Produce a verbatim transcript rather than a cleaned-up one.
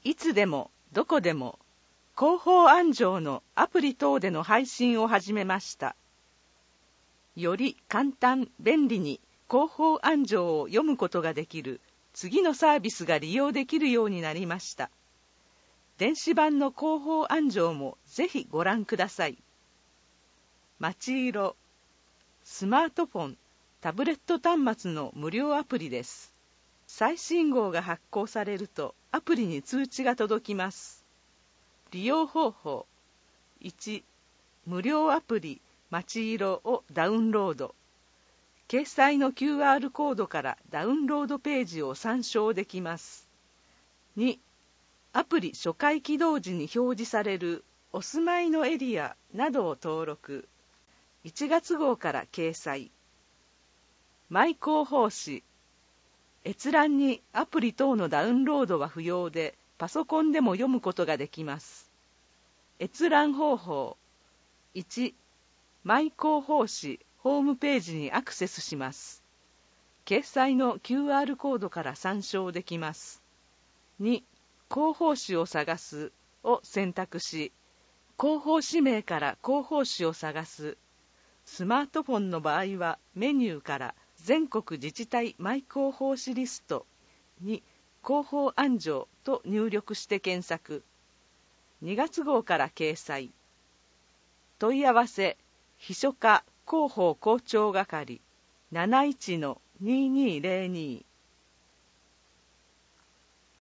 いつでもどこでも広報安城のアプリ等での配信を始めました。より簡単便利に広報安城を読むことができる次のサービスが利用できるようになりました。電子版の広報安城もぜひご覧ください。まちいろ、スマートフォン、タブレット端末の無料アプリです。最新号が発行されるとアプリに通知が届きます。利用方法。いち、無料アプリまちいろをダウンロード。掲載の キューアール コードからダウンロードページを参照できます。に、アプリ初回起動時に表示されるお住まいのエリアなどを登録。いちがつ号から掲載。マイ広報誌。閲覧にアプリ等のダウンロードは不要で、パソコンでも読むことができます。閲覧方法。いち、マイ広報誌ホームページにアクセスします。掲載の キューアール コードから参照できます。に、広報誌を探すを選択し、広報誌名から広報誌を探す。スマートフォンの場合はメニューから全国自治体マイ広報誌リストに広報安城と入力して検索。にがつ号から掲載。問い合わせ秘書課広報広聴係 なないちのにーにーぜろに